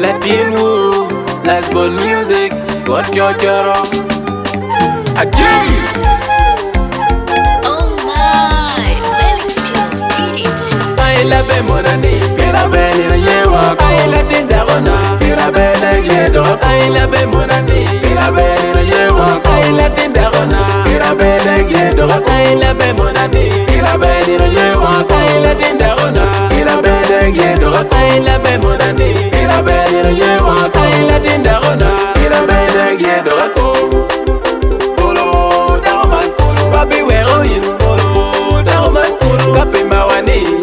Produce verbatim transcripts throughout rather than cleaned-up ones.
Latino, let's go music, what your choro. Achoo! Oh my, lyric skills did it. I love him on a knee, Pirabel in a year walk. I let in the honor, Pirabel a year dog. I love him on a knee, Pirabel in a year walk. I let in the honor, Pirabel a year dog. I love him on a knee, Pirabel in a year walk. I let in the honor, Pirabel a year dog. I love him on a knee, Pirabel in a year walk. I let in the honor, Pirabel a year dog. Polo, Darman, Polo, Babi, where are you? Polo, Darman, Polo, Kapi Mawani.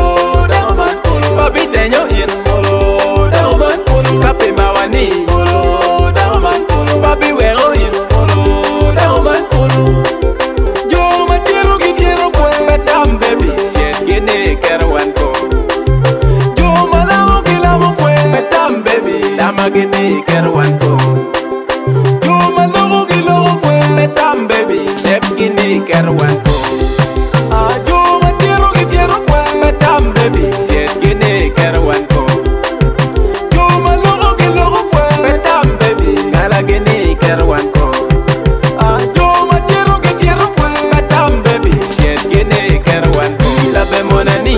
Babi tenyo in Polo, Darman, Polo, Kapi Mawani. Polo, Darman, Polo, Babi wero in Polo, Darman, Polo. Jo matiro gitiro kwe betam baby, yes gene kerwan ko. Jo malamo kilamo kwe betam baby, dama gene kerwan ko. Jo malamo kilamo kwe betam baby, lep gene kerwan ko. Ah jo matiro gitiro kwe betam baby, yes gene kerwan ko. Jo malamo kilamo kwe betam baby, ngala gene kerwan ko. Ah jo matiro gitiro kwe betam baby, yes gene kerwan ko. Labe monani,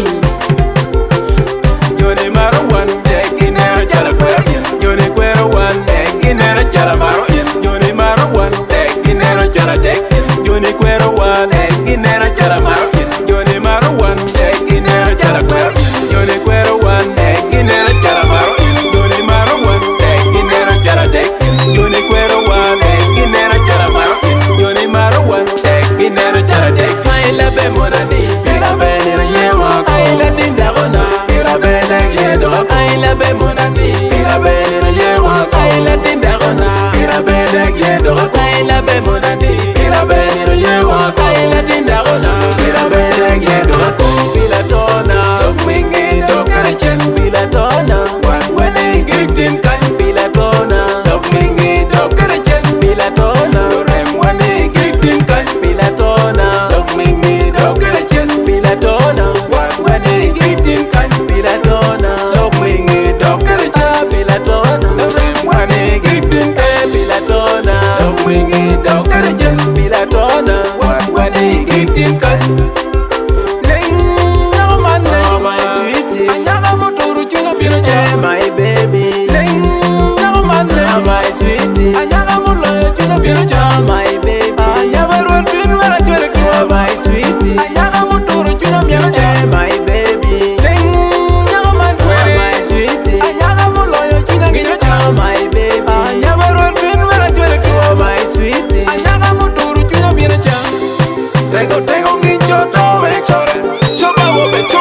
jone marwan, tegine jala kwe. Jone kwerwan, tegine jala maro. Jone marwan, tegine jala dek. Jone kwerwan, tegine jala maro. Jone marwan, tegine jala kwe. Jone kwerwan, tegine jala maro. Jone marwan, tegine jala dek. Jone kwerwan, tegine jala maro. Jone marwan, tegine jala dek. My labe monani, Pirabel in a year walk. I let in the honor, Pirabel a year dog. I labe monani, Pirabel in a year walk. I let in the honor, Pirabel a year dog. I labe monani, Pirabel in a year walk. I let in the honor, Pirabel a year dog. Pilatona, dog wingy, dog carriage, Pilatona. One when they get in kind, Pilatona, dog wingy, dog carriage, Pilatona. Rem when they get in kind, Pilatona, dog wingy, dog carriage, Pilatona. One when they get in kind, Pilatona, dog wingy, dog carriage, Pilatona. Rem when they get in kind, Pilatona, dog wingy, dog carriage, Pilatona. One when they get in kind. My baby, my sweetie, my baby, my sweetie, my baby, my sweetie, my baby, my sweetie. Tengo, tengo un nicho todo hecho, sopa o pecho.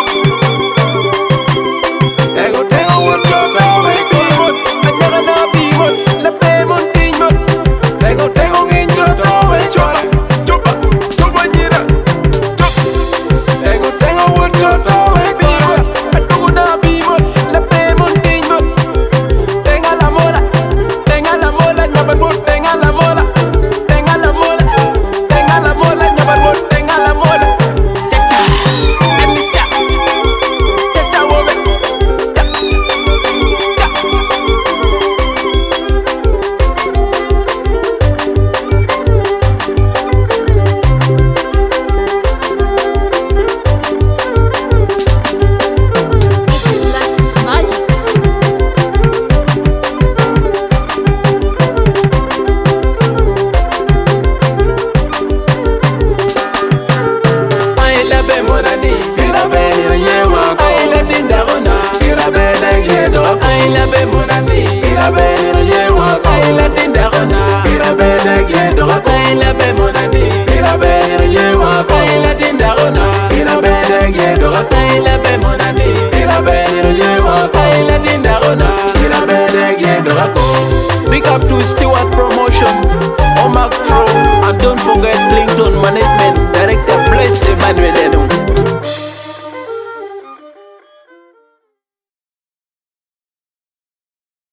Tengo, tengo un nicho todo hecho, añada la pimón, la pemón tiñón. Tengo, tengo un nicho todo hecho, chupa, chupa ñira, chup. Tengo, tengo un nicho todo hecho, atugu na pimón, la pemón tiñón. Tenga la mola, tenga la mola, ñabalmón, tenga la mola, tenga la mola, tenga la mola, ñabalmón, tenga la mola. Cha-cha, amicha, cha-cha, woman. It's like magic. I love him on a knee, Pirabel in a year walk. I let in the honor, Pirabel a year dog. I love him on a knee, Pirabel in a year walk. I let in the honor, Pirabel a year dog. I love him on a knee, Pirabel in a year walk. I let in the honor, Pirabel a year dog. I love him on a knee, Pirabel in a year walk. I let in the honor, Pirabel a year dog. Big up to Stewart Promotion, Omak Pro, and don't forget Clinton Management Director Bless Emmanuel.